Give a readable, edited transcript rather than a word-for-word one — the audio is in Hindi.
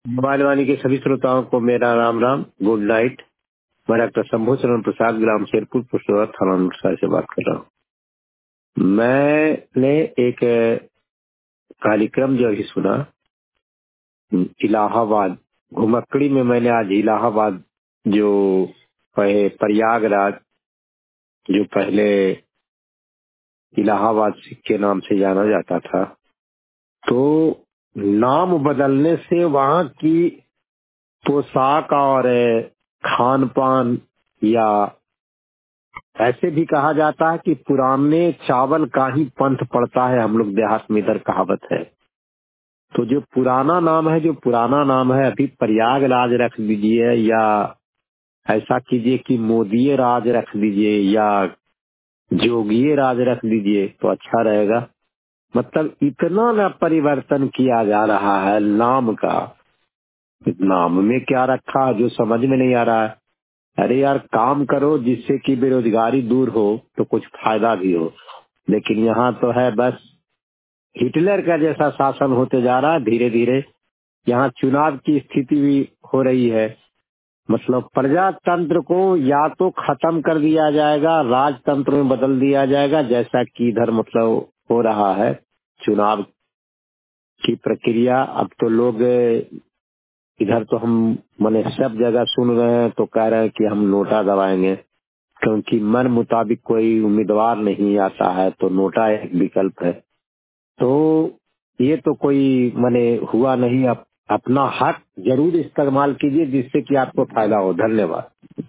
मोबाइल वाणी के सभी श्रोताओं को मेरा राम राम, गुड नाइट। मैं डॉक्टर शंभू चरण प्रसाद, ग्राम शेरपुर, पुष्टवत, थाना अनुसार से बात कर रहा हूँ। मैंने एक कार्यक्रम जो अभी सुना, इलाहाबाद घुमक्कड़ी में। मैंने आज इलाहाबाद जो प्रयागराज, जो पहले इलाहाबाद के नाम से जाना जाता था, तो नाम बदलने से वहाँ की पोशाक और खान पान, या ऐसे भी कहा जाता है कि पुराने चावल का ही पंथ पड़ता है, हम लोग देहात में इधर कहावत है। तो जो पुराना नाम है, जो पुराना नाम है, अभी प्रयागराज रख दीजिए, या ऐसा कीजिए कि मोदी राज रख दीजिए, या जोगी राज रख दीजिए, तो अच्छा रहेगा। मतलब इतना न परिवर्तन किया जा रहा है नाम का। नाम में क्या रखा जो समझ में नहीं आ रहा है। अरे यार, काम करो जिससे कि बेरोजगारी दूर हो, तो कुछ फायदा भी हो। लेकिन यहाँ तो है बस हिटलर का जैसा शासन होते जा रहा है धीरे धीरे। यहाँ चुनाव की स्थिति भी हो रही है। मतलब प्रजातंत्र को या तो खत्म कर दिया जाएगा, राजतंत्र में बदल दिया जाएगा, जैसा कि इधर मतलब हो रहा है चुनाव की प्रक्रिया। अब तो लोग इधर तो हम माने सब जगह सुन रहे हैं, तो कह रहे हैं कि हम नोटा दबाएंगे, क्योंकि मन मुताबिक कोई उम्मीदवार नहीं आता है, तो नोटा एक विकल्प है। तो ये तो कोई माने हुआ नहीं। अपना हक जरूर इस्तेमाल कीजिए जिससे कि आपको फायदा हो। धन्यवाद।